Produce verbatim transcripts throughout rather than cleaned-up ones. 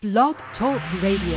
Blog Talk Radio.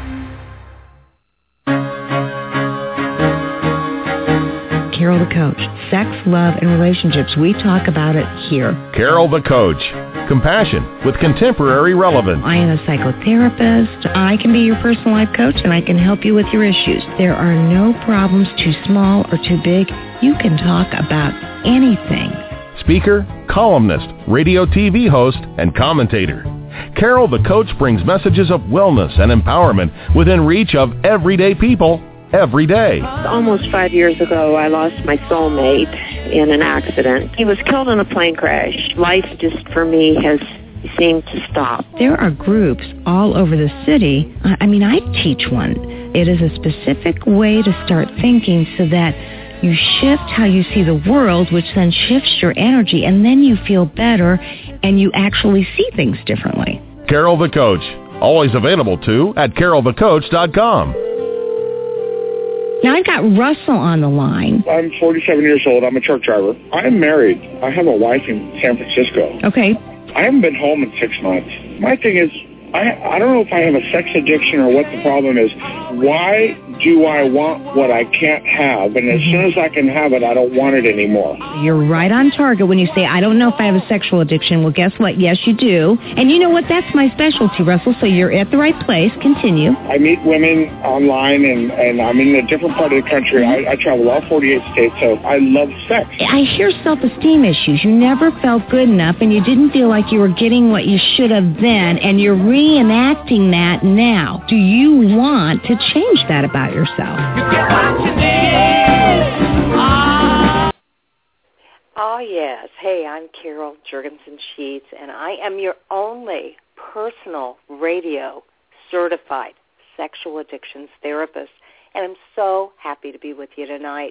Carol the Coach. Sex, love, and relationships. We talk about it here. Carol the Coach. Compassion with contemporary relevance. I am a psychotherapist. I can be your personal life coach, and I can help you with your issues. There are no problems too small or too big. You can talk about anything. Speaker, columnist, radio T V host, and commentator. Carol the Coach brings messages of wellness and empowerment within reach of everyday people every day. Almost five years ago, I lost my soulmate in an accident. He was killed in a plane crash. Life just, for me, has seemed to stop. There are groups all over the city. I mean, I teach one. It is a specific way to start thinking so that you shift how you see the world, which then shifts your energy, and then you feel better and you actually see things differently. Carol the Coach. Always available, too, at carol the coach dot com. Now, I've got Russell on the line. I'm forty-seven years old. I'm a truck driver. I'm married. I have a wife in San Francisco. Okay. I haven't been home in six months. My thing is, I, I don't know if I have a sex addiction or what the problem is. Why do I want what I can't have? And as soon as I can have it, I don't want it anymore. You're right on target when you say, I don't know if I have a sexual addiction. Well, guess what? Yes, you do. And you know what? That's my specialty, Russell, so you're at the right place. Continue. I meet women online, and, and I'm in a different part of the country. I, I travel all forty-eight states, so I love sex. I hear self-esteem issues. You never felt good enough, and you didn't feel like you were getting what you should have then, and you're reenacting that now. Do you want to change that about yourself? You get what you need. Oh. oh, yes. Hey, I'm Carol Jurgensen Sheets, and I am your only personal radio certified sexual addictions therapist, and I'm so happy to be with you tonight.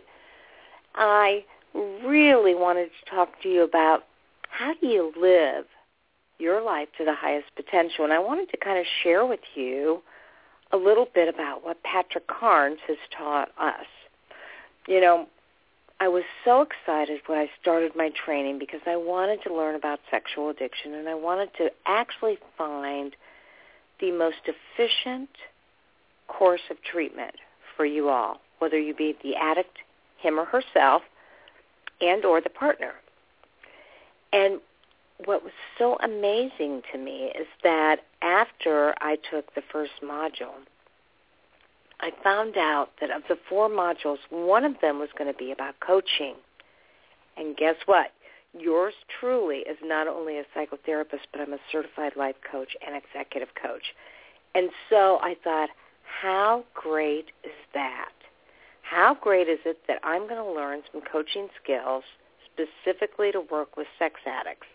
I really wanted to talk to you about how do you live your life to the highest potential, and I wanted to kind of share with you a little bit about what Patrick Carnes has taught us. You know, I was so excited when I started my training because I wanted to learn about sexual addiction, and I wanted to actually find the most efficient course of treatment for you all, whether you be the addict, him or herself, and or the partner. And what was so amazing to me is that after I took the first module, I found out that of the four modules, one of them was going to be about coaching. And guess what? Yours truly is not only a psychotherapist, but I'm a certified life coach and executive coach. And so I thought, how great is that? How great is it that I'm going to learn some coaching skills specifically to work with sex addicts?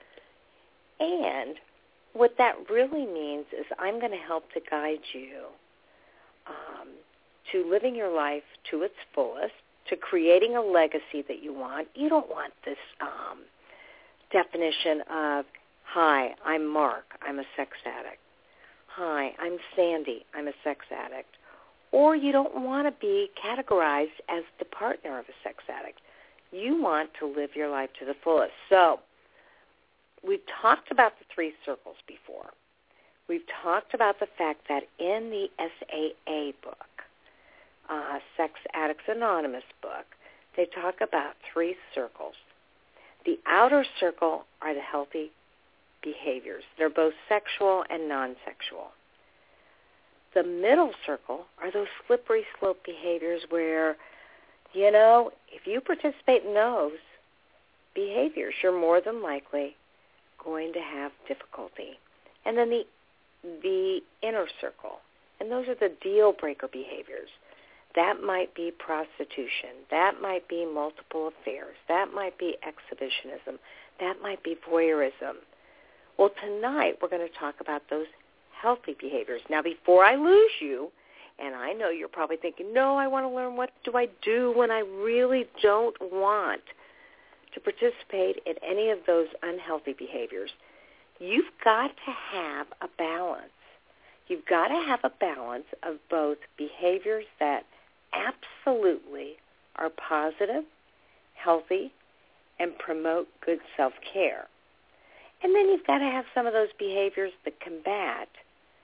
And what that really means is I'm going to help to guide you um, to living your life to its fullest, to creating a legacy that you want. You don't want this um, definition of, hi, I'm Mark, I'm a sex addict. Hi, I'm Sandy, I'm a sex addict. Or you don't want to be categorized as the partner of a sex addict. You want to live your life to the fullest. So we've talked about the three circles before. We've talked about the fact that in the S A A book, uh, Sex Addicts Anonymous book, they talk about three circles. The outer circle are the healthy behaviors. They're both sexual and non-sexual. The middle circle are those slippery slope behaviors where, you know, if you participate in those behaviors, you're more than likely going to have difficulty. And then the the inner circle, and those are the deal-breaker behaviors. That might be prostitution. That might be multiple affairs. That might be exhibitionism. That might be voyeurism. Well, tonight we're going to talk about those healthy behaviors. Now, before I lose you, and I know you're probably thinking, no, I want to learn what do I do when I really don't want to participate in any of those unhealthy behaviors. You've got to have a balance. You've got to have a balance of both behaviors that absolutely are positive, healthy, and promote good self-care. And then you've got to have some of those behaviors that combat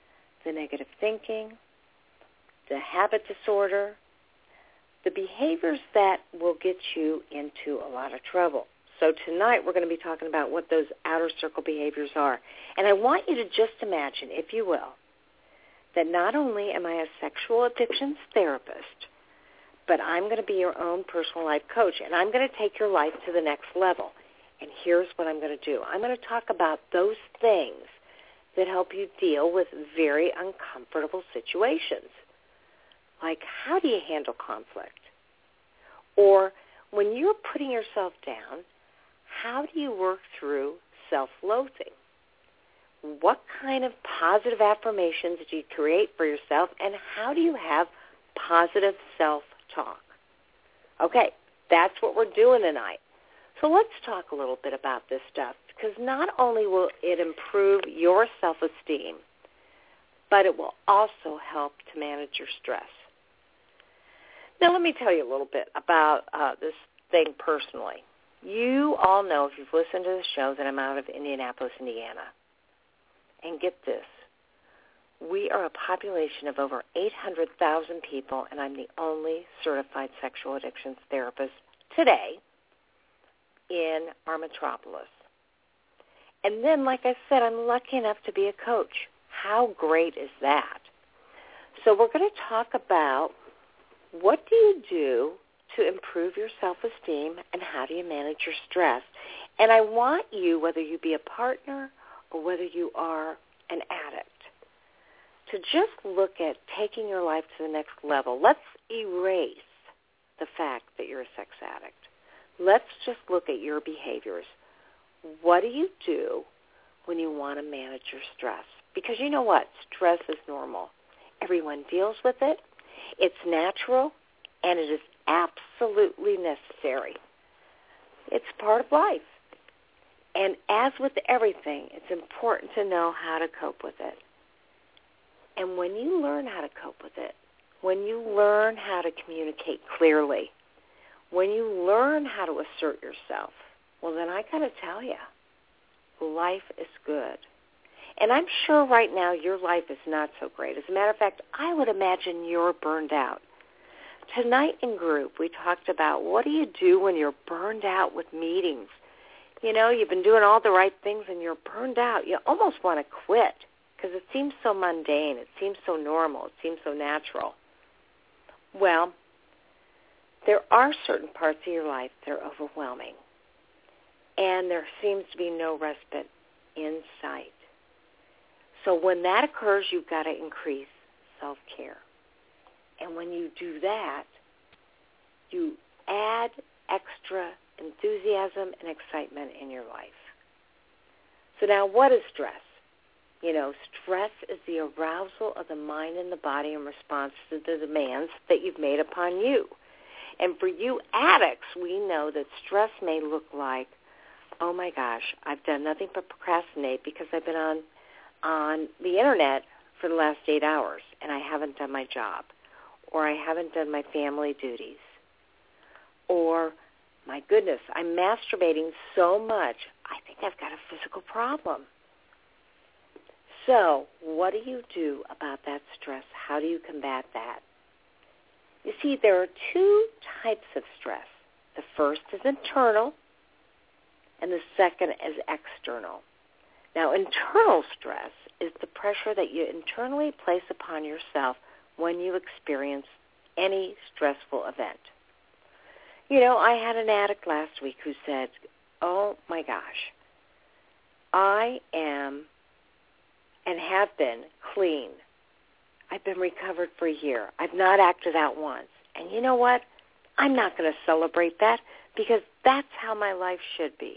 the negative thinking, the habit disorder, the behaviors that will get you into a lot of trouble. So tonight we're going to be talking about what those outer circle behaviors are. And I want you to just imagine, if you will, that not only am I a sexual addictions therapist, but I'm going to be your own personal life coach, and I'm going to take your life to the next level. And here's what I'm going to do. I'm going to talk about those things that help you deal with very uncomfortable situations. Like, how do you handle conflict? Or when you're putting yourself down, how do you work through self-loathing? What kind of positive affirmations do you create for yourself, and how do you have positive self-talk? Okay, that's what we're doing tonight. So let's talk a little bit about this stuff, because not only will it improve your self-esteem, but it will also help to manage your stress. Now, let me tell you a little bit about uh, this thing personally. You all know, if you've listened to the show, that I'm out of Indianapolis, Indiana. And get this, we are a population of over eight hundred thousand people, and I'm the only certified sexual addictions therapist today in our metropolis. And then, like I said, I'm lucky enough to be a coach. How great is that? So we're going to talk about what do you do to improve your self-esteem and how do you manage your stress. And I want you, whether you be a partner or whether you are an addict, to just look at taking your life to the next level. Let's erase the fact that you're a sex addict. Let's just look at your behaviors. What do you do when you want to manage your stress? Because you know what? Stress is normal. Everyone deals with it. It's natural, and it is absolutely necessary. It's part of life. And as with everything, it's important to know how to cope with it. And when you learn how to cope with it, when you learn how to communicate clearly, when you learn how to assert yourself, well, then I got to tell you, life is good. And I'm sure right now your life is not so great. As a matter of fact, I would imagine you're burned out. Tonight in group, we talked about what do you do when you're burned out with meetings. You know, you've been doing all the right things and you're burned out. You almost want to quit because it seems so mundane. It seems so normal. It seems so natural. Well, there are certain parts of your life that are overwhelming, and there seems to be no respite in sight. So when that occurs, you've got to increase self-care. And when you do that, you add extra enthusiasm and excitement in your life. So now, what is stress? You know, stress is the arousal of the mind and the body in response to the demands that you've made upon you. And for you addicts, we know that stress may look like, oh my gosh, I've done nothing but procrastinate because I've been on on the internet for the last eight hours and I haven't done my job, or I haven't done my family duties, or my goodness, I'm masturbating so much, I think I've got a physical problem. So what do you do about that stress? How do you combat that? You see, there are two types of stress. The first is internal, and the second is external. Now, internal stress is the pressure that you internally place upon yourself when you experience any stressful event. You know, I had an addict last week who said, oh my gosh, I am and have been clean. I've been recovered for a year. I've not acted out once. And you know what? I'm not going to celebrate that because that's how my life should be.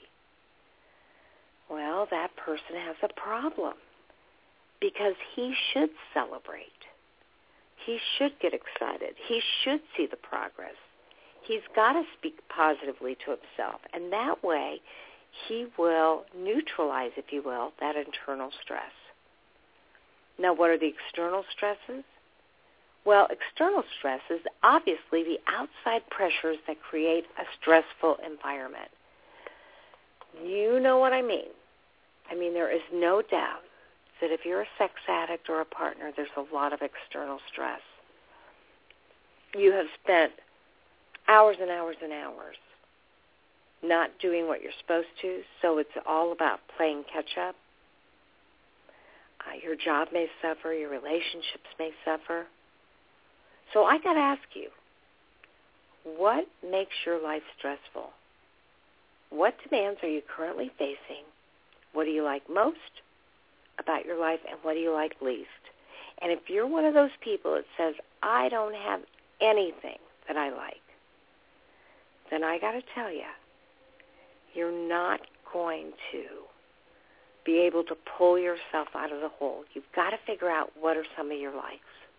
Well, that person has a problem because he should celebrate. He should get excited. He should see the progress. He's got to speak positively to himself, and that way he will neutralize, if you will, that internal stress. Now, what are the external stresses? Well, external stress is obviously the outside pressures that create a stressful environment. You know what I mean. I mean, there is no doubt that if you're a sex addict or a partner, there's a lot of external stress. You have spent hours and hours and hours not doing what you're supposed to, so it's all about playing catch-up. Uh, your job may suffer. Your relationships may suffer. So I got to ask you, what makes your life stressful? What demands are you currently facing? What do you like most about your life, and what do you like least? And if you're one of those people that says, I don't have anything that I like, then I got to tell you, you're not going to be able to pull yourself out of the hole. You've got to figure out what are some of your likes.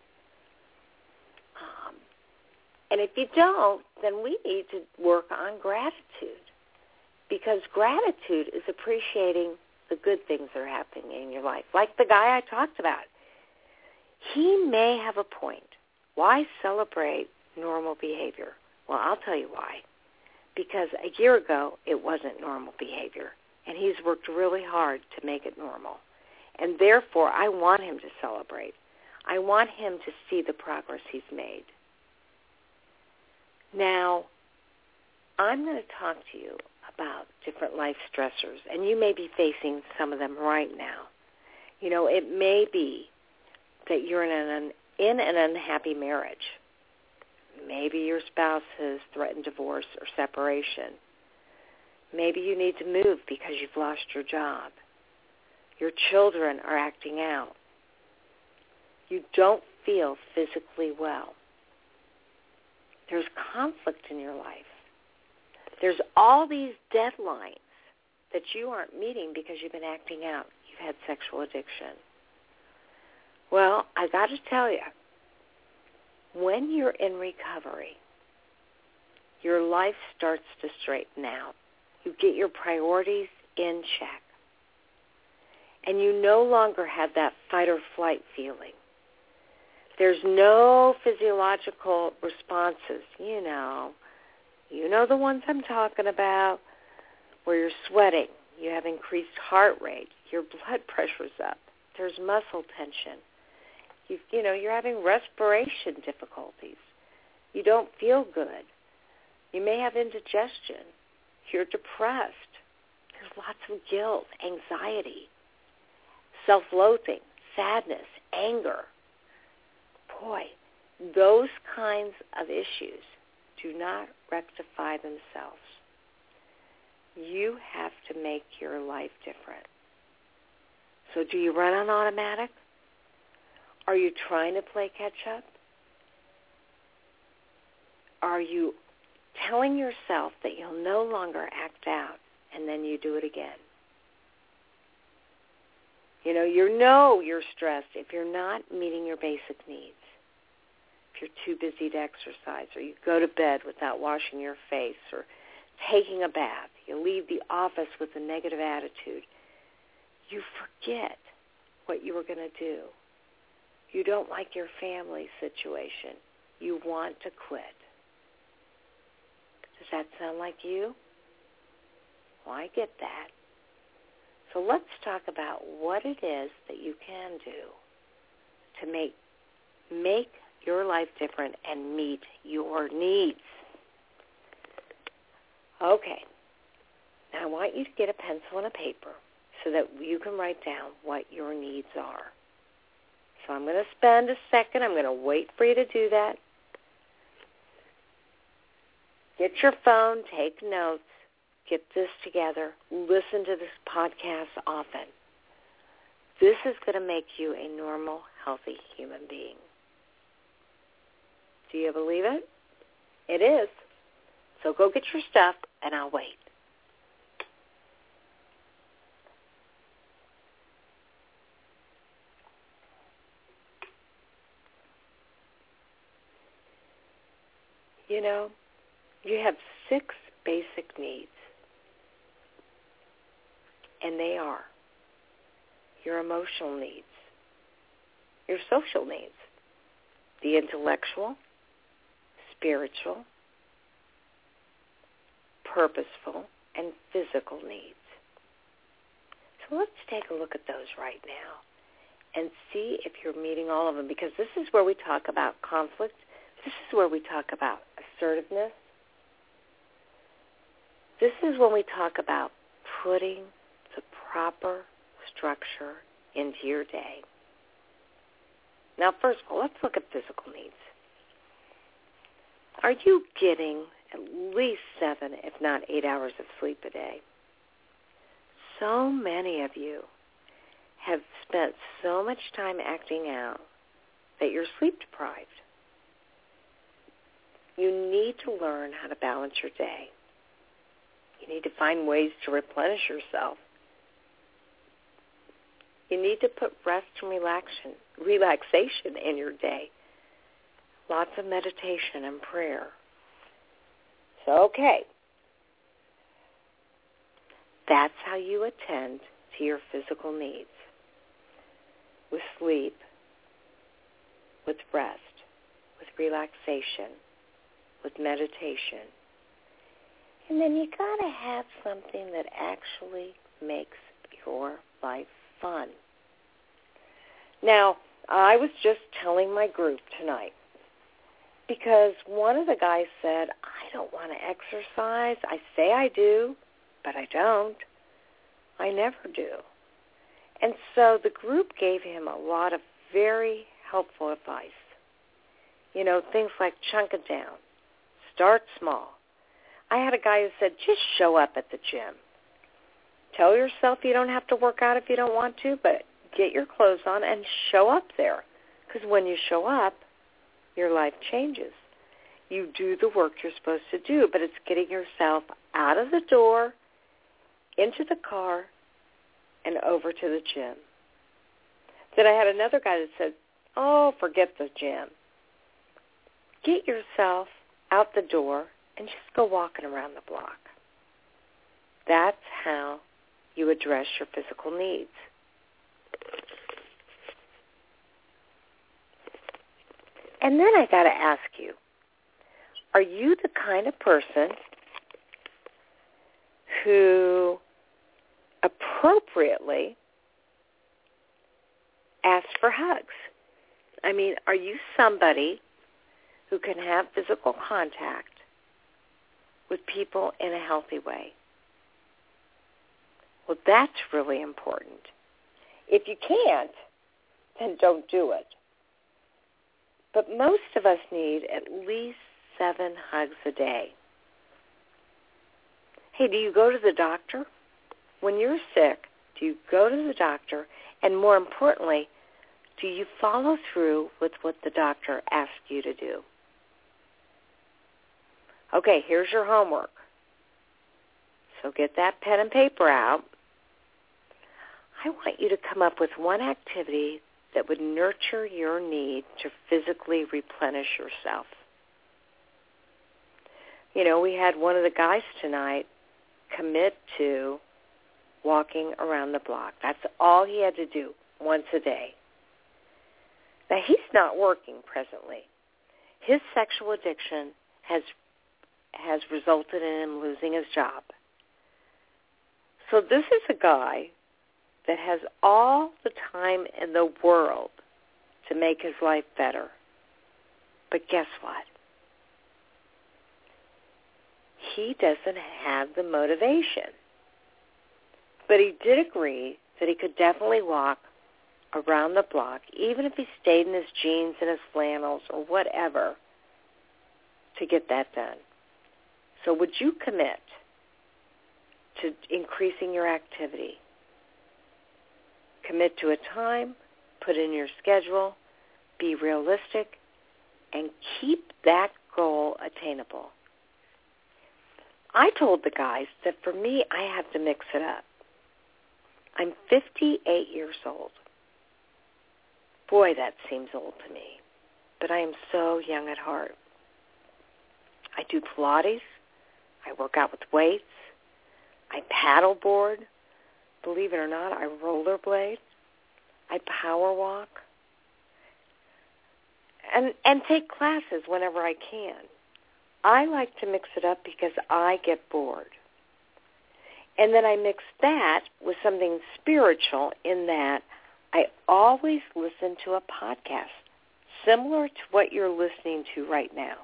Um, and if you don't, then we need to work on gratitude, because gratitude is appreciating the good things that are happening in your life. Like the guy I talked about. He may have a point. Why celebrate normal behavior? Well, I'll tell you why. Because a year ago, it wasn't normal behavior, and he's worked really hard to make it normal. And therefore, I want him to celebrate. I want him to see the progress he's made. Now, I'm going to talk to you about different life stressors, and you may be facing some of them right now. You know, it may be that you're in an, in an unhappy marriage. Maybe your spouse has threatened divorce or separation. Maybe you need to move because you've lost your job. Your children are acting out. You don't feel physically well. There's conflict in your life. There's all these deadlines that you aren't meeting because you've been acting out. You've had sexual addiction. Well, I got to tell you, when you're in recovery, your life starts to straighten out. You get your priorities in check. And you no longer have that fight or flight feeling. There's no physiological responses, you know. You know the ones I'm talking about, where you're sweating, you have increased heart rate, your blood pressure's up, there's muscle tension. You, you know, you're having respiration difficulties. You don't feel good. You may have indigestion. You're depressed. There's lots of guilt, anxiety, self-loathing, sadness, anger. Boy, those kinds of issues do not rectify themselves. You have to make your life different. So do you run on automatic? Are you trying to play catch-up? Are you telling yourself that you'll no longer act out and then you do it again? You know, you know you're stressed if you're not meeting your basic needs. If you're too busy to exercise, or you go to bed without washing your face, or taking a bath, you leave the office with a negative attitude, you forget what you were going to do. You don't like your family situation. You want to quit. Does that sound like you? Well, I get that. So let's talk about what it is that you can do to make make your life different and meet your needs. Okay. Now I want you to get a pencil and a paper so that you can write down what your needs are. So I'm going to spend a second. I'm going to wait for you to do that. Get your phone, take notes, get this together, listen to this podcast often. This is going to make you a normal, healthy human being. Do you believe it? It is. So go get your stuff, and I'll wait. You know, you have six basic needs, and they are your emotional needs, your social needs, the intellectual, spiritual, purposeful, and physical needs. So let's take a look at those right now. and see if you're meeting all of them, because this is where we talk about conflict. This is where we talk about assertiveness. This is when we talk about putting the proper structure into your day. Now, first of all, let's look at physical needs. Are you getting at least seven, if not eight hours of sleep a day? So many of you have spent so much time acting out that you're sleep deprived. You need to learn how to balance your day. You need to find ways to replenish yourself. You need to put rest and relaxation, relaxation in your day. Lots of meditation and prayer. So, okay. That's how you attend to your physical needs. With sleep, with rest, with relaxation, with meditation. And then you got to have something that actually makes your life fun. Now, I was just telling my group tonight, because one of the guys said, I don't want to exercise. I say I do, but I don't. I never do. And so the group gave him a lot of very helpful advice. You know, things like chunk it down. Start small. I had a guy who said, just show up at the gym. Tell yourself you don't have to work out if you don't want to, but get your clothes on and show up there. Because when you show up, your life changes. You do the work you're supposed to do, but it's getting yourself out of the door, into the car, and over to the gym. Then I had another guy that said, oh, forget the gym. Get yourself out the door and just go walking around the block. That's how you address your physical needs. And then I got to ask you, are you the kind of person who appropriately asks for hugs? I mean, are you somebody who can have physical contact with people in a healthy way? Well, that's really important. If you can't, then don't do it. But most of us need at least seven hugs a day. Hey, do you go to the doctor? When you're sick, do you go to the doctor? And more importantly, do you follow through with what the doctor asks you to do? Okay, here's your homework. So get that pen and paper out. I want you to come up with one activity that would nurture your need to physically replenish yourself. You know, we had one of the guys tonight commit to walking around the block. That's all he had to do once a day. Now, he's not working presently. His sexual addiction has has resulted in him losing his job. So this is a guy that has all the time in the world to make his life better. But guess what? He doesn't have the motivation. But he did agree that he could definitely walk around the block, even if he stayed in his jeans and his flannels or whatever, to get that done. So would you commit to increasing your activity? Commit to a time, put in your schedule, be realistic, and keep that goal attainable. I told the guys that for me, I have to mix it up. I'm fifty-eight years old. Boy, that seems old to me, but I am so young at heart. I do Pilates. I work out with weights. I paddleboard. Believe it or not, I rollerblade. I power walk. And, and take classes whenever I can. I like to mix it up because I get bored. And then I mix that with something spiritual in that I always listen to a podcast similar to what you're listening to right now.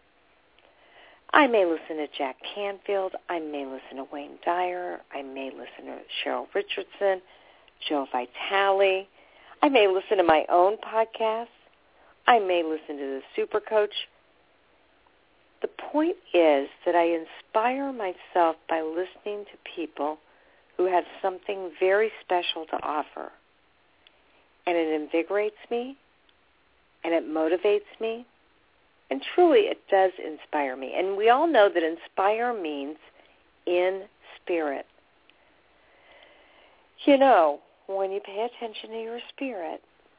I may listen to Jack Canfield. I may listen to Wayne Dyer. I may listen to Cheryl Richardson, Joe Vitale. I may listen to my own podcast. I may listen to the Super Coach. The point is that I inspire myself by listening to people who have something very special to offer. And it invigorates me, and it motivates me, and truly it does inspire me. And we all know that inspire means in spirit. You know, when you pay attention to your spirit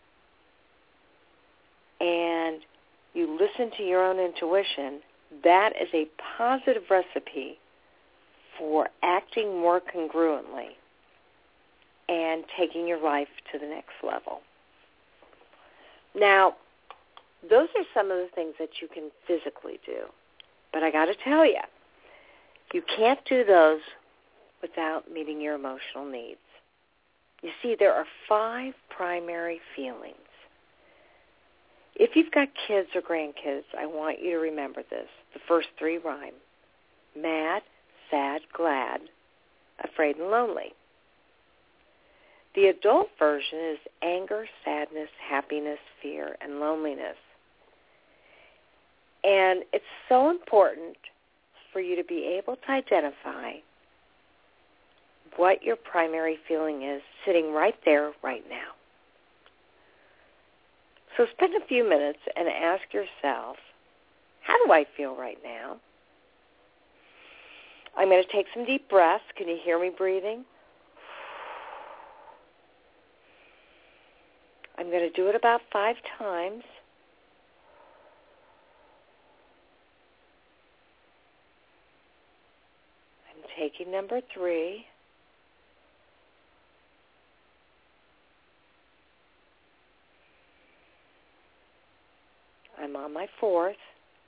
and you listen to your own intuition, that is a positive recipe for acting more congruently and taking your life to the next level. Now, those are some of the things that you can physically do. But I got to tell you, you can't do those without meeting your emotional needs. You see, there are five primary feelings. If you've got kids or grandkids, I want you to remember this. The first three rhyme: mad, sad, glad, afraid, and lonely. The adult version is anger, sadness, happiness, fear, and loneliness. And it's so important for you to be able to identify what your primary feeling is sitting right there, right now. So spend a few minutes and ask yourself, how do I feel right now? I'm going to take some deep breaths. Can you hear me breathing? I'm going to do it about five times. I'm taking number three. I'm on my fourth.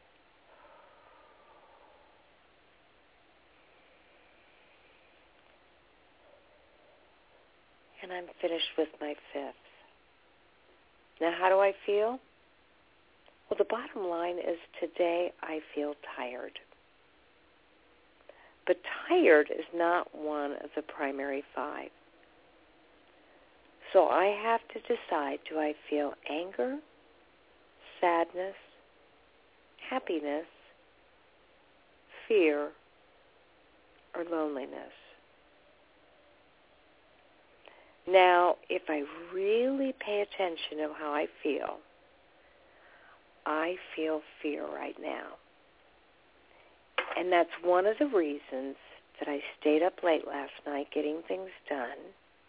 And I'm finished with my fifth. Now, how do I feel? Well, the bottom line is today I feel tired. But tired is not one of the primary five. So I have to decide, do I feel anger, sadness, happiness, fear, or loneliness? Now, if I really pay attention to how I feel, I feel fear right now. And that's one of the reasons that I stayed up late last night getting things done.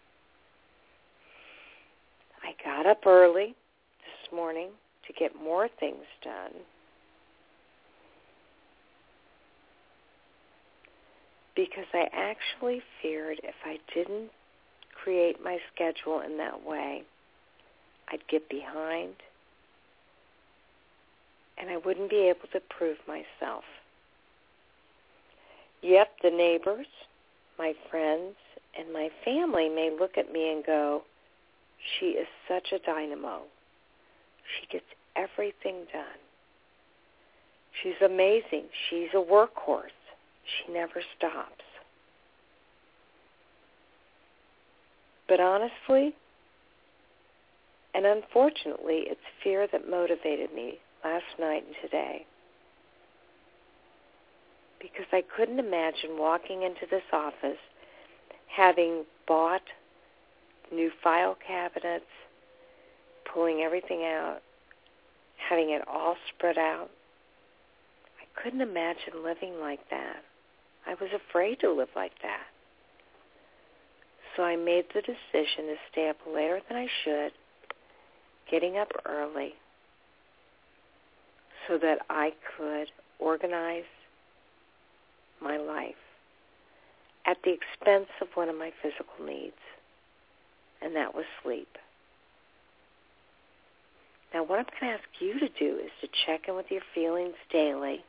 I got up early this morning to get more things done. Because I actually feared if I didn't create my schedule in that way, I'd get behind and I wouldn't be able to prove myself. Yep, the neighbors, my friends, and my family may look at me and go, she is such a dynamo. She gets everything done. She's amazing. She's a workhorse. She never stops. But honestly, and unfortunately, it's fear that motivated me last night and today. Because I couldn't imagine walking into this office having bought new file cabinets, pulling everything out, having it all spread out. I couldn't imagine living like that. I was afraid to live like that. So I made the decision to stay up later than I should, getting up early, so that I could organize my life at the expense of one of my physical needs, and that was sleep. Now, what I'm going to ask you to do is to check in with your feelings daily.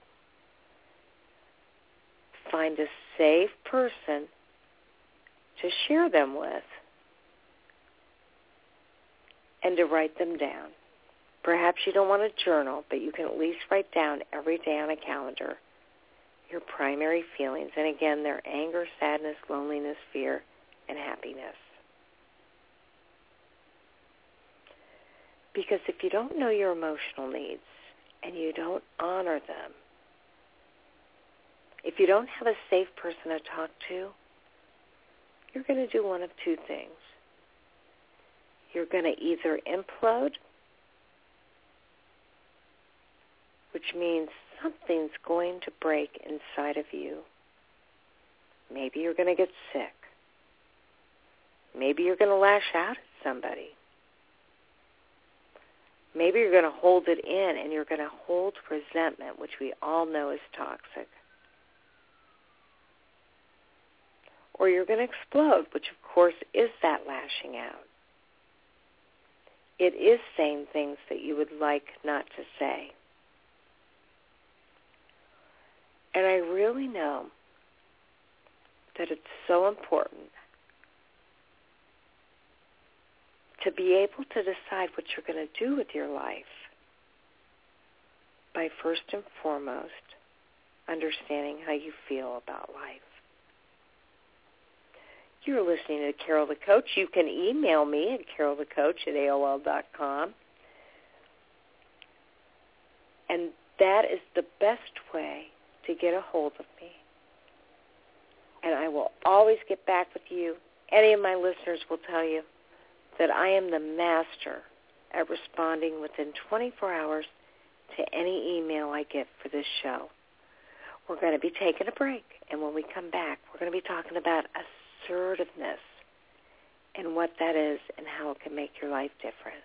Find a safe person to share them with. and to write them down. Perhaps you don't want a journal, but you can at least write down every day on a calendar your primary feelings. And again, they're anger, sadness, loneliness, fear, and happiness. Because if you don't know your emotional needs and you don't honor them, if you don't have a safe person to talk to, you're going to do one of two things. You're going to either implode, which means something's going to break inside of you. Maybe you're going to get sick. Maybe you're going to lash out at somebody. Maybe you're going to hold it in and you're going to hold resentment, which we all know is toxic. Or you're going to explode, which of course is that lashing out. It is saying things that you would like not to say. And I really know that it's so important to be able to decide what you're going to do with your life by first and foremost understanding how you feel about life. You're listening to Carol the Coach. You can email me at carolthecoach at A O L dot com. And that is the best way to get a hold of me. And I will always get back with you. Any of my listeners will tell you that I am the master at responding within twenty-four hours to any email I get for this show. We're going to be taking a break, and when we come back, we're going to be talking about assertiveness and what that is and how it can make your life different.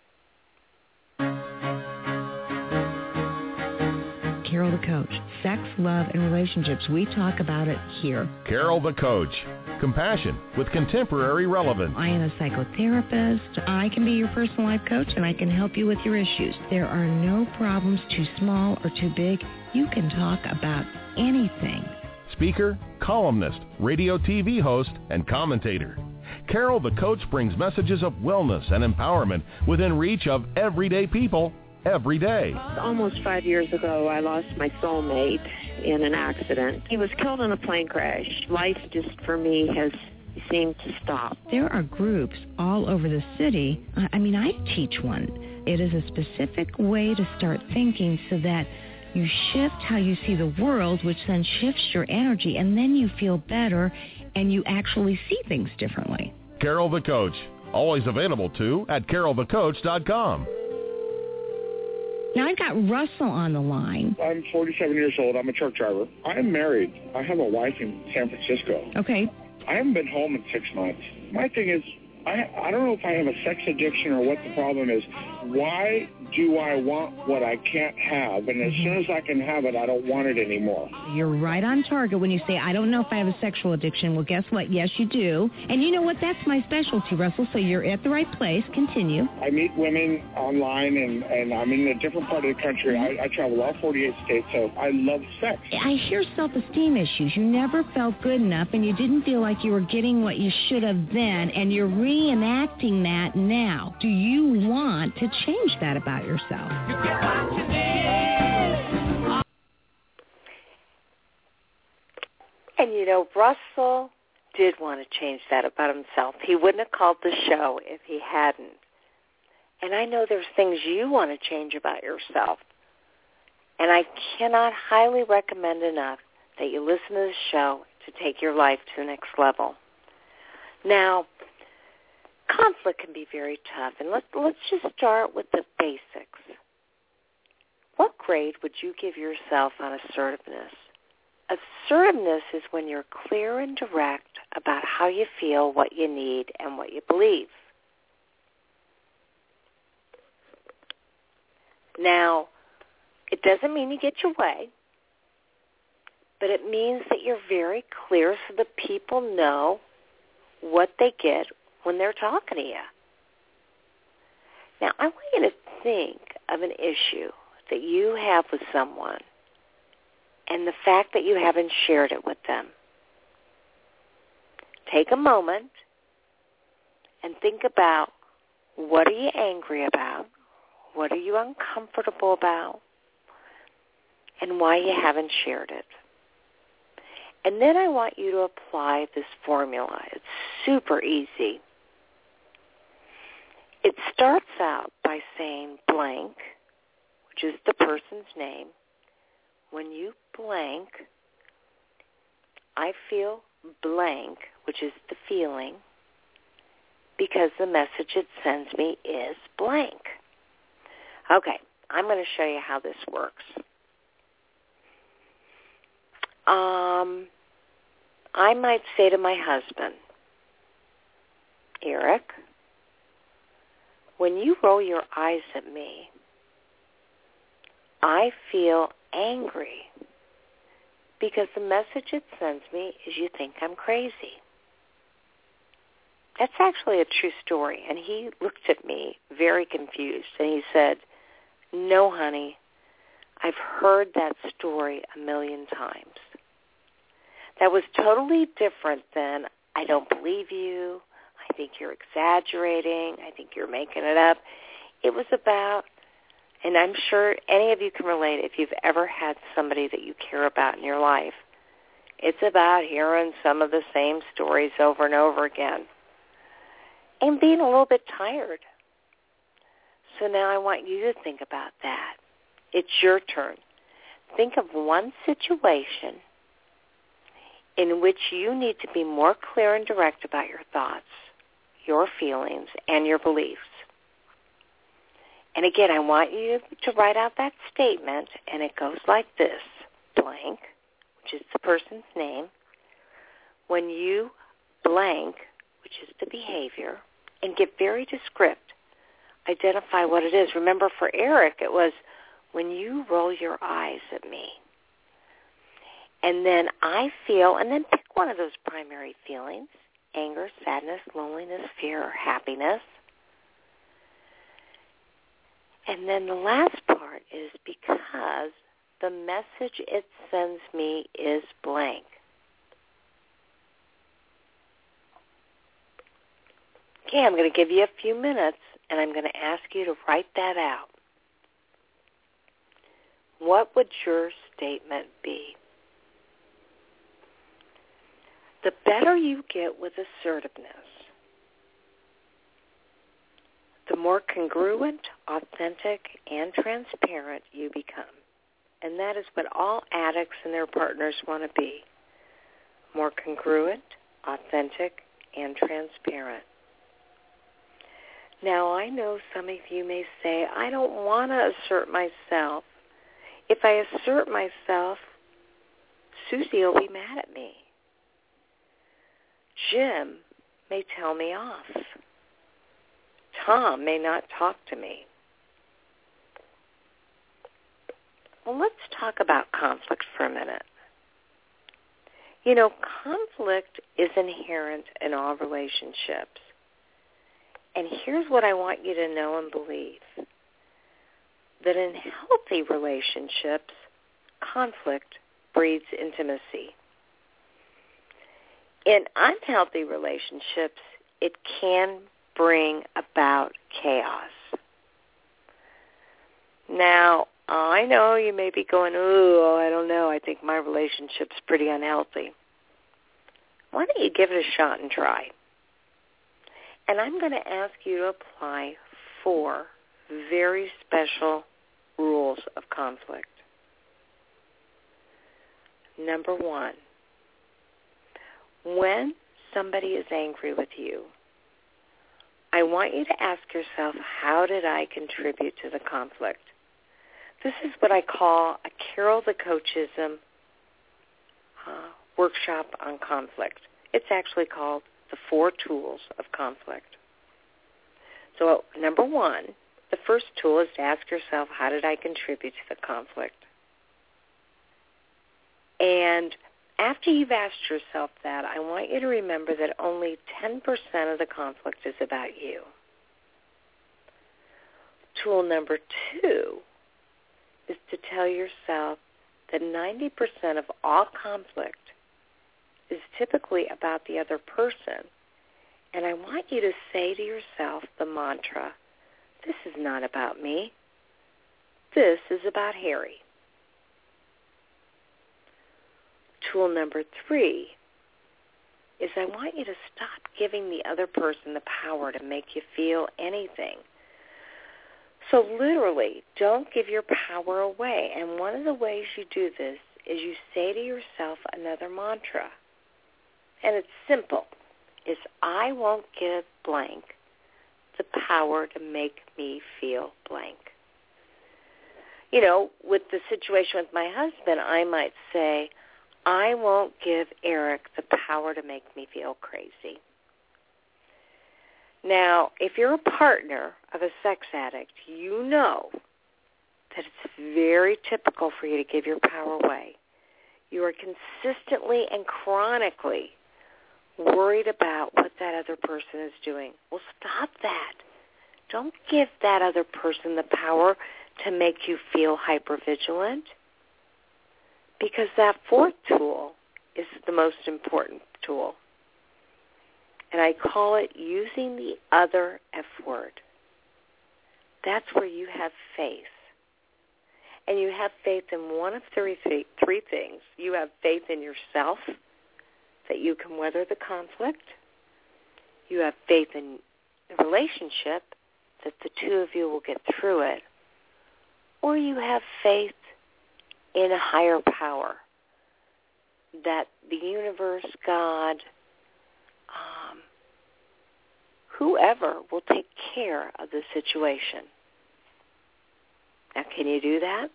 Carol the Coach. Sex, love, and relationships. We talk about it here. Carol the Coach. Compassion with contemporary relevance. I am a psychotherapist. I can be your personal life coach, and I can help you with your issues. There are no problems too small or too big. You can talk about anything. Speaker, columnist, radio T V host, and commentator. Carol the Coach brings messages of wellness and empowerment within reach of everyday people every day. Almost five years ago, I lost my soulmate in an accident. He was killed in a plane crash. Life just, for me, has seemed to stop. There are groups all over the city. I mean, I teach one. It is a specific way to start thinking so that you shift how you see the world, which then shifts your energy, and then you feel better and you actually see things differently. Carol the Coach. Always available, too, at carol the coach dot com. Now, I've got Russell on the line. I'm forty-seven years old. I'm a truck driver. I am married. I have a wife in San Francisco. Okay. I haven't been home in six months. My thing is, I I don't know if I have a sex addiction or what the problem is. Why do I want what I can't have? And as mm-hmm. soon as I can have it, I don't want it anymore. You're right on target when you say, I don't know if I have a sexual addiction. Well, guess what? Yes, you do. And you know what? That's my specialty, Russell, so you're at the right place. Continue. I meet women online, and, and I'm in a different part of the country. I, I travel all forty-eight states, so I love sex. I hear self-esteem issues. You never felt good enough, and you didn't feel like you were getting what you should have then, and you're reenacting that now. Do you want to change that about yourself? And you know, Russell did want to change that about himself. He wouldn't have called the show if he hadn't. And I know there's things you want to change about yourself. And I cannot highly recommend enough that you listen to this show to take your life to the next level. Now, conflict can be very tough, and let's, let's just start with the basics. What grade would you give yourself on assertiveness? Assertiveness is when you're clear and direct about how you feel, what you need, and what you believe. Now, it doesn't mean you get your way, but it means that you're very clear so that people know what they get when they're talking to you. Now, I want you to think of an issue that you have with someone and the fact that you haven't shared it with them. Take a moment and think about What are you angry about? What are you uncomfortable about? And why you haven't shared it. And then I want you to apply this formula. It's super easy. It starts out by saying blank, which is the person's name. When you blank, I feel blank, which is the feeling, because the message it sends me is blank. Okay, I'm going to show you how this works. Um, I might say to my husband, Eric, when you roll your eyes at me, I feel angry because the message it sends me is you think I'm crazy. That's actually a true story. And he looked at me very confused, and he said, no, honey, I've heard that story a million times. That was totally different than, I don't believe you, I think you're exaggerating, I think you're making it up. It was about, and I'm sure any of you can relate if you've ever had somebody that you care about in your life, it's about hearing some of the same stories over and over again and being a little bit tired. So now I want you to think about that. It's your turn. Think of one situation in which you need to be more clear and direct about your thoughts, your feelings, and your beliefs. And again, I want you to write out that statement, and it goes like this, blank, which is the person's name. When you blank, which is the behavior, and get very descriptive, identify what it is. Remember, for Eric, it was when you roll your eyes at me. And then I feel, and then pick one of those primary feelings, anger, sadness, loneliness, fear, or happiness. And then the last part is because the message it sends me is blank. Okay, I'm going to give you a few minutes, and I'm going to ask you to write that out. What would your statement be? The better you get with assertiveness, the more congruent, authentic, and transparent you become. And that is what all addicts and their partners want to be. More congruent, authentic, and transparent. Now, I know some of you may say, I don't want to assert myself. If I assert myself, Susie will be mad at me. Jim may tell me off. Tom may not talk to me. Well, let's talk about conflict for a minute. You know, conflict is inherent in all relationships. And here's what I want you to know and believe. That in healthy relationships, conflict breeds intimacy. In unhealthy relationships, it can bring about chaos. Now, I know you may be going, oh, I don't know, I think my relationship's pretty unhealthy. Why don't you give it a shot and try? And I'm going to ask you to apply four very special rules of conflict. Number one, when somebody is angry with you, I want you to ask yourself, how did I contribute to the conflict? This is what I call a Carol the Coachism uh, workshop on conflict. It's actually called the Four Tools of Conflict. So number one, the first tool is to ask yourself, how did I contribute to the conflict? And after you've asked yourself that, I want you to remember that only ten percent of the conflict is about you. Tool number two is to tell yourself that ninety percent of all conflict is typically about the other person, And I want you to say to yourself the mantra, this is not about me. This is about Harry. Tool number three is I want you to stop giving the other person the power to make you feel anything. So literally, don't give your power away. And one of the ways you do this is you say to yourself another mantra. And it's simple. It's I won't give blank the power to make me feel blank. You know, with the situation with my husband, I might say, I won't give Eric the power to make me feel crazy. Now, if you're a partner of a sex addict, you know that it's very typical for you to give your power away. You are consistently and chronically worried about what that other person is doing. Well, stop that. Don't give that other person the power to make you feel hypervigilant, because that fourth tool is the most important tool. And I call it using the other F word. That's where you have faith. And you have faith in one of three, th- three things. You have faith in yourself, that you can weather the conflict. You have faith in the relationship, that the two of you will get through it. Or you have faith in a higher power, that the universe, God, um, whoever will take care of the situation. Now, can you do that?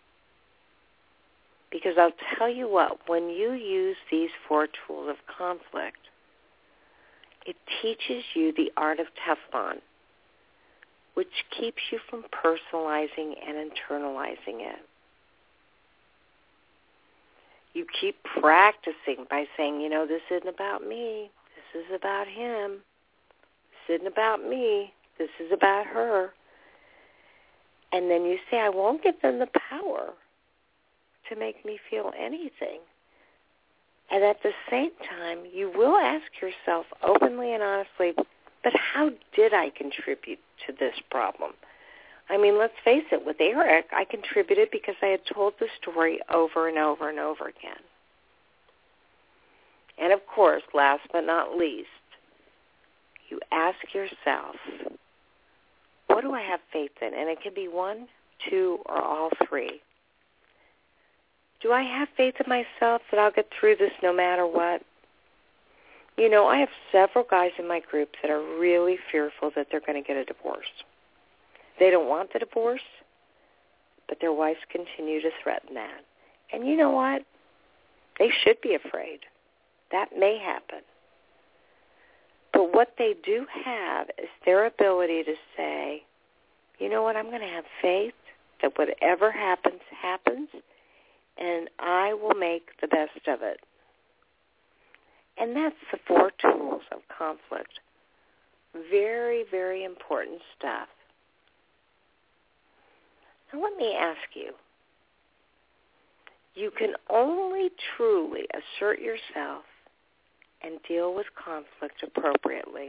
Because I'll tell you what, when you use these four tools of conflict, it teaches you the art of Teflon, which keeps you from personalizing and internalizing it. You keep practicing by saying, you know, this isn't about me. This is about him. This isn't about me. This is about her. And then you say, I won't give them the power to make me feel anything. And at the same time, you will ask yourself openly and honestly, but how did I contribute to this problem? I mean, let's face it, with Eric, I contributed because I had told the story over and over and over again. And of course, last but not least, you ask yourself, what do I have faith in? And it can be one, two, or all three. Do I have faith in myself that I'll get through this no matter what? You know, I have several guys in my group that are really fearful that they're going to get a divorce. They don't want the divorce, but their wives continue to threaten that. And you know what? They should be afraid. That may happen. But what they do have is their ability to say, you know what, I'm going to have faith that whatever happens, happens, and I will make the best of it. And that's the four tools of conflict. Very, very important stuff. Now let me ask you, you can only truly assert yourself and deal with conflict appropriately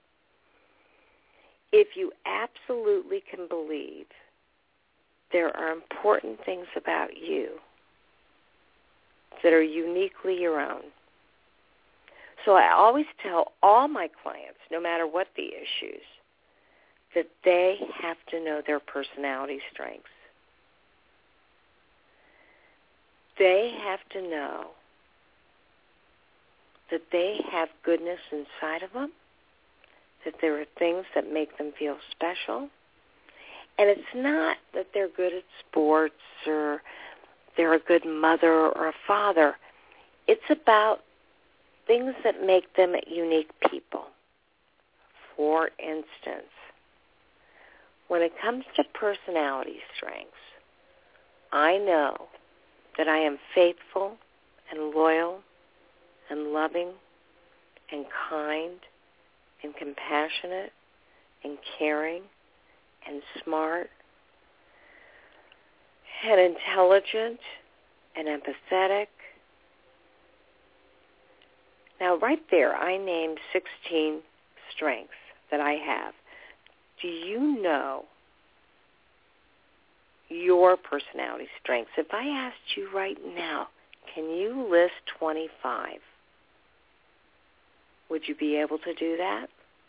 if you absolutely can believe there are important things about you that are uniquely your own. So I always tell all my clients, no matter what the issues, that they have to know their personality strengths. They have to know that they have goodness inside of them, that there are things that make them feel special. And it's not that they're good at sports or they're a good mother or a father. It's about things that make them unique people. For instance, when it comes to personality strengths, I know that I am faithful and loyal and loving and kind and compassionate and caring and smart and intelligent and empathetic. Now, right there, I named sixteen strengths that I have, do you know your personality strengths? If I asked you right now, can you list twenty-five? Would you be able to do that?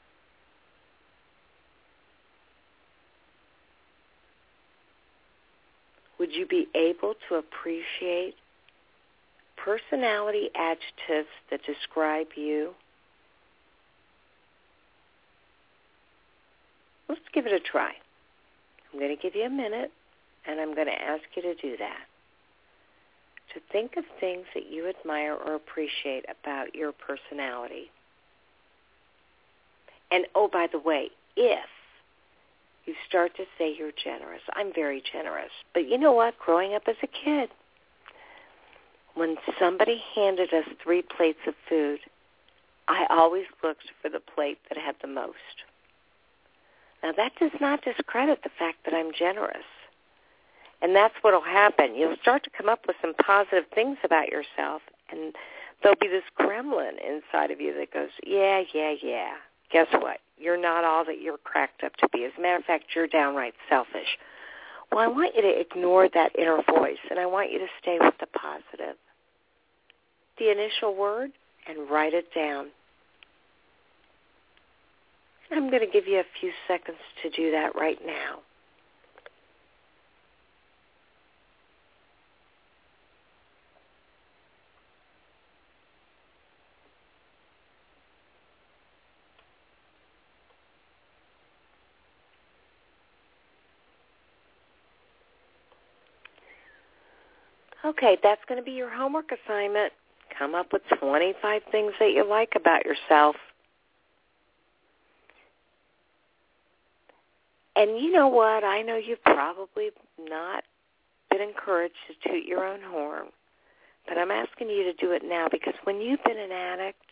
Would you be able to appreciate personality adjectives that describe you? Let's give it a try. I'm going to give you a minute, and I'm going to ask you to do that. To think of things that you admire or appreciate about your personality. And, oh, by the way, if you start to say you're generous, I'm very generous. But you know what? Growing up as a kid, when somebody handed us three plates of food, I always looked for the plate that had the most. Now, that does not discredit the fact that I'm generous. And that's what will happen. You'll start to come up with some positive things about yourself, and there'll be this gremlin inside of you that goes, yeah, yeah, yeah. Guess what? You're not all that you're cracked up to be. As a matter of fact, you're downright selfish. Well, I want you to ignore that inner voice, and I want you to stay with the positive. The initial word, and write it down. I'm going to give you a few seconds to do that right now. Okay, that's going to be your homework assignment. Come up with twenty-five things that you like about yourself. And you know what? I know you've probably not been encouraged to toot your own horn, but I'm asking you to do it now, because when you've been an addict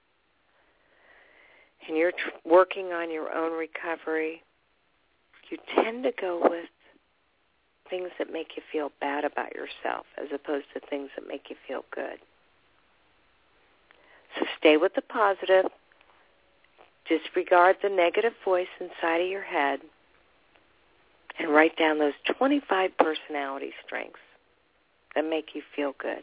and you're tr- working on your own recovery, you tend to go with things that make you feel bad about yourself as opposed to things that make you feel good. So stay with the positive. Disregard the negative voice inside of your head, and write down those twenty-five personality strengths that make you feel good.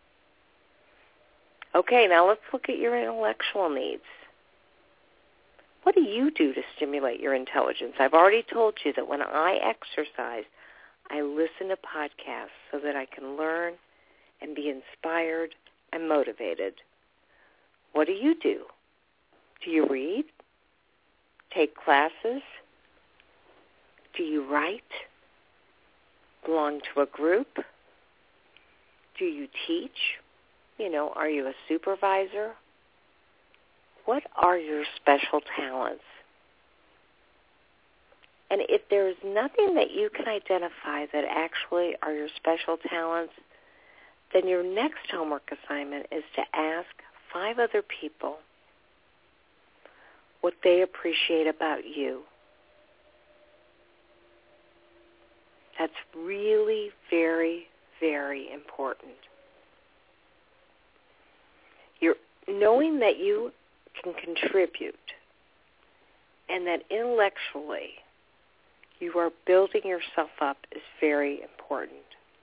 Okay, now let's look at your intellectual needs. What do you do to stimulate your intelligence? I've already told you that when I exercise, I listen to podcasts so that I can learn and be inspired and motivated. What do you do? Do you read? Take classes? Do you write? Belong to a group? Do you teach? You know, are you a supervisor? What are your special talents? And if there is nothing that you can identify that actually are your special talents, then your next homework assignment is to ask five other people what they appreciate about you. That's really very, very important. You're knowing that you can contribute and that intellectually you are building yourself up is very important.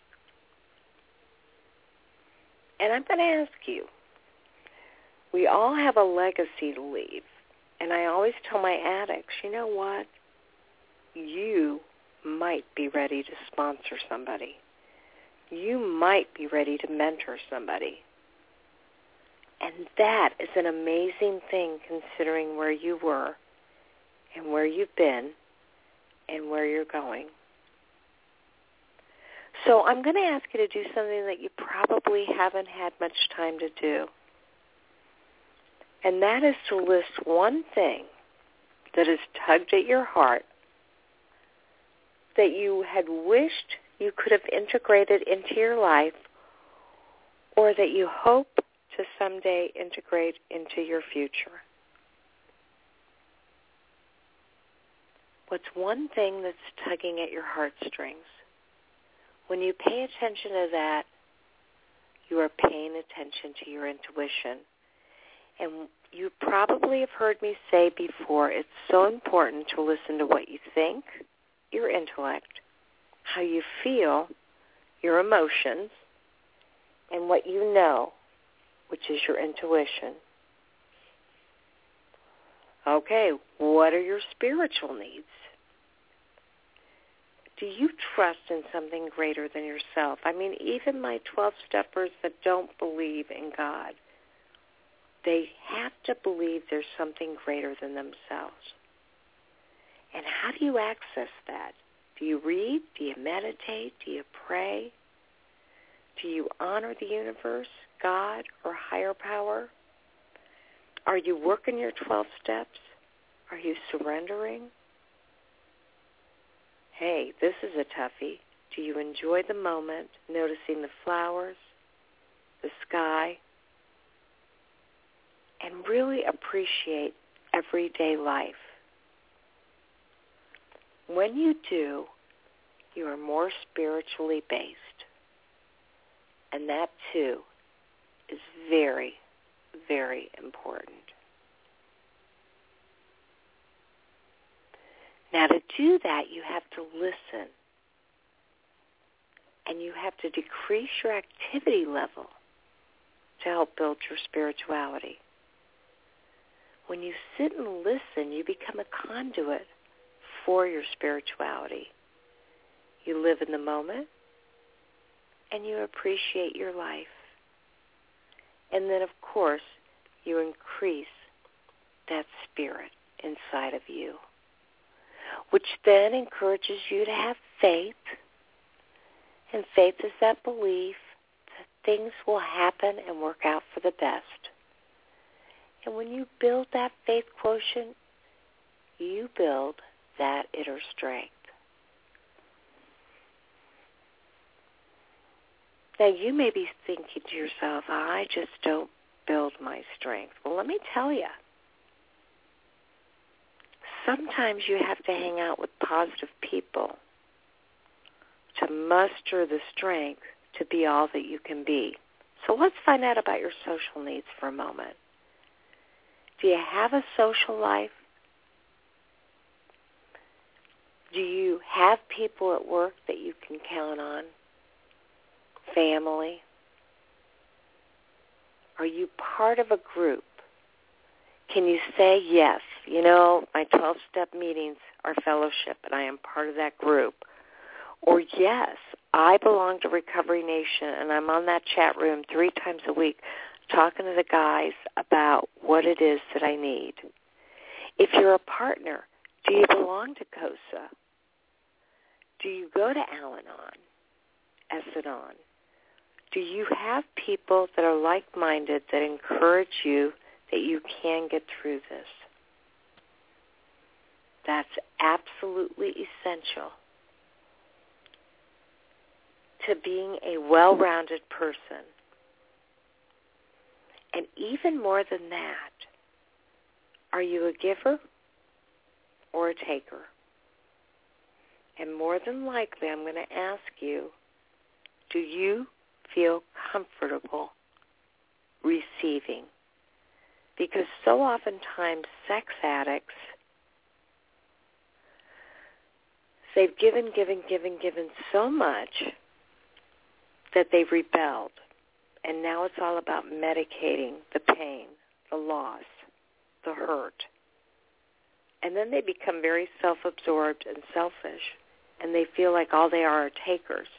And I'm going to ask you, we all have a legacy to leave. And I always tell my addicts, you know what? You might be ready to sponsor somebody. You might be ready to mentor somebody. And that is an amazing thing considering where you were and where you've been and where you're going. So I'm going to ask you to do something that you probably haven't had much time to do. And that is to list one thing that has tugged at your heart that you had wished you could have integrated into your life, or that you hope to someday integrate into your future. What's one thing that's tugging at your heartstrings? When you pay attention to that, you are paying attention to your intuition. And you probably have heard me say before, it's so important to listen to what you think, your intellect, how you feel, your emotions, and what you know, which is your intuition. Okay, what are your spiritual needs? Do you trust in something greater than yourself? I mean, even my twelve-steppers that don't believe in God, they have to believe there's something greater than themselves. And how do you access that? Do you read? Do you meditate? Do you pray? Do you honor the universe, God, or higher power? Are you working your twelve steps? Are you surrendering? Hey, this is a toughie. Do you enjoy the moment, noticing the flowers, the sky, and really appreciate everyday life? When you do, you are more spiritually based. And that, too, is very, very important. Now, to do that, you have to listen. And you have to decrease your activity level to help build your spirituality. When you sit and listen, you become a conduit for your spirituality. You live in the moment, and you appreciate your life. And then, of course, you increase that spirit inside of you, which then encourages you to have faith. And faith is that belief that things will happen and work out for the best. And when you build that faith quotient, you build that inner strength. Now, you may be thinking to yourself, I just don't build my strength. Well, let me tell you. Sometimes you have to hang out with positive people to muster the strength to be all that you can be. So let's find out about your social needs for a moment. Do you have a social life? Do you have people at work that you can count on? Family? Are you part of a group? Can you say, yes, you know, my twelve-step meetings are fellowship, and I am part of that group? Or, yes, I belong to Recovery Nation, and I'm on that chat room three times a week talking to the guys about what it is that I need. If you're a partner, do you belong to COSA? Do you go to Al-Anon, Es-Anon? Do you have people that are like-minded that encourage you that you can get through this? That's absolutely essential to being a well-rounded person. And even more than that, are you a giver or a taker? And more than likely, I'm going to ask you, do you feel comfortable receiving? Because so oftentimes sex addicts, they've given, given, given, given so much that they've rebelled. And now it's all about medicating the pain, the loss, the hurt. And then they become very self-absorbed and selfish, and they feel like all they are are takers.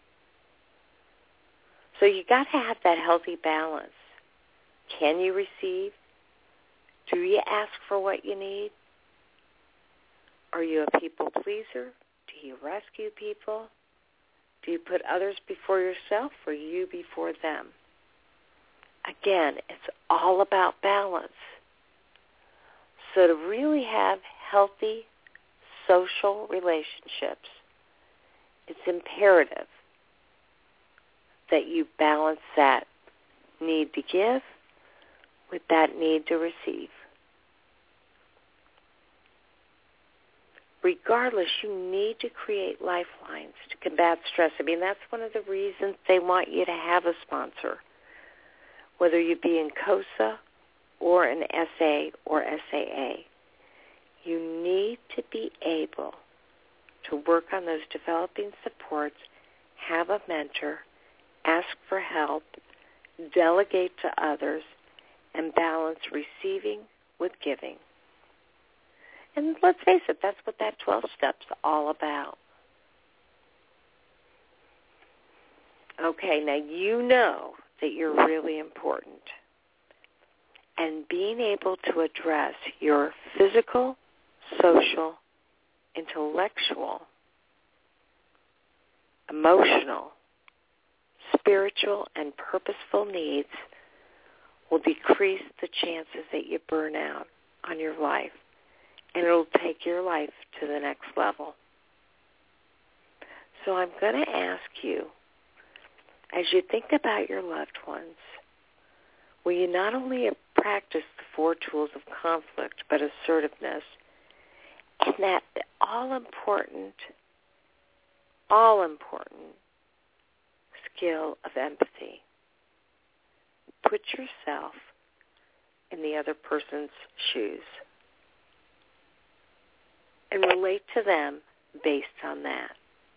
So you got to have that healthy balance. Can you receive? Do you ask for what you need? Are you a people pleaser? Do you rescue people? Do you put others before yourself or you before them? Again, it's all about balance. So to really have healthy social relationships, it's imperative that you balance that need to give with that need to receive. Regardless, you need to create lifelines to combat stress. I mean, that's one of the reasons they want you to have a sponsor, whether you be in COSA or an S A or S A A. You need to be able to work on those developing supports, have a mentor, ask for help, delegate to others, and balance receiving with giving. And let's face it, that's what that twelve step's all about. Okay, now you know that you're really important. And being able to address your physical, social, intellectual, emotional, spiritual, and purposeful needs will decrease the chances that you burn out on your life, and it'll take your life to the next level. So I'm going to ask you, as you think about your loved ones, will you not only practice the four tools of conflict, but assertiveness, and that all-important, all-important skill of empathy? Put yourself in the other person's shoes and relate to them based on that.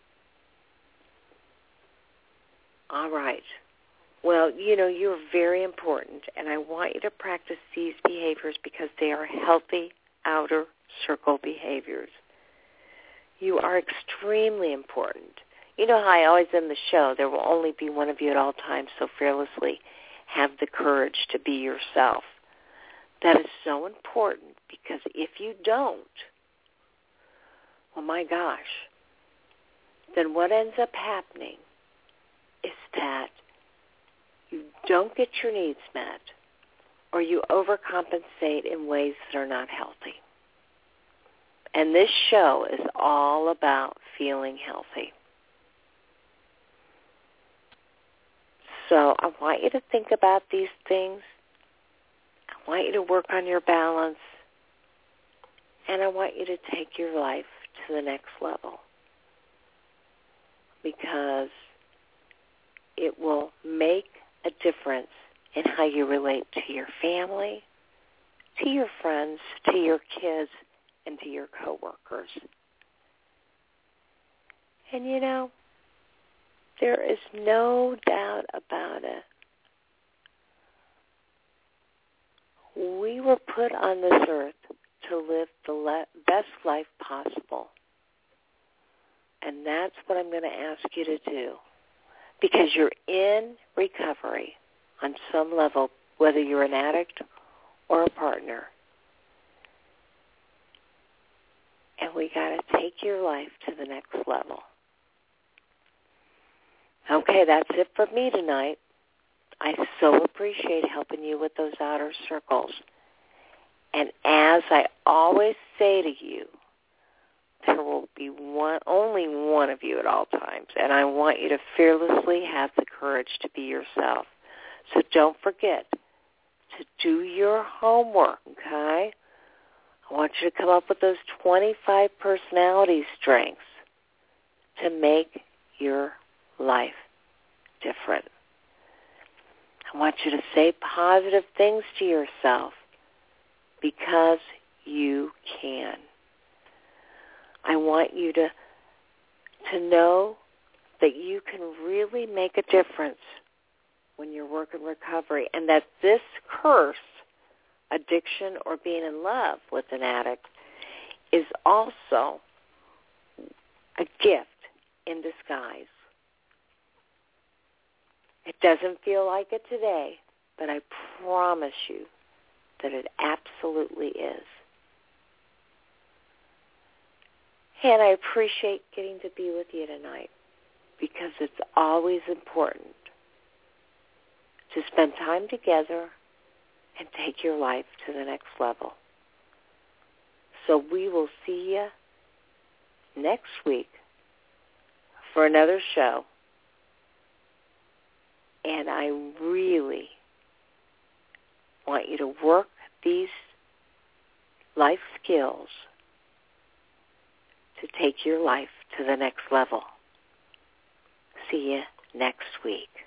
All right. Well, you know, you're very important, and I want you to practice these behaviors because they are healthy outer circle behaviors. You are extremely important. You know how I always end the show, there will only be one of you at all times, so fearlessly have the courage to be yourself. That is so important because if you don't, well, my gosh, then what ends up happening is that you don't get your needs met or you overcompensate in ways that are not healthy. And this show is all about feeling healthy. So I want you to think about these things. I want you to work on your balance. And I want you to take your life to the next level. Because it will make a difference in how you relate to your family, to your friends, to your kids, and to your coworkers. And you know, there is no doubt about it. We were put on this earth to live the le- best life possible. And that's what I'm going to ask you to do. Because you're in recovery on some level, whether you're an addict or a partner. And we got to take your life to the next level. Okay, that's it for me tonight. I so appreciate helping you with those outer circles. And as I always say to you, there will be one, only one of you at all times, and I want you to fearlessly have the courage to be yourself. So don't forget to do your homework, okay? I want you to come up with those twenty-five personality strengths to make your life different. I want you to say positive things to yourself because you can. I want you to to know that you can really make a difference when you're working recovery, and that this curse, addiction or being in love with an addict, is also a gift in disguise. It doesn't feel like it today, but I promise you that it absolutely is. And I appreciate getting to be with you tonight because it's always important to spend time together and take your life to the next level. So we will see you next week for another show. And I really want you to work these life skills to take your life to the next level. See you next week.